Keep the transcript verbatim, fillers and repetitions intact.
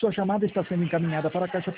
Sua chamada está sendo encaminhada para a caixa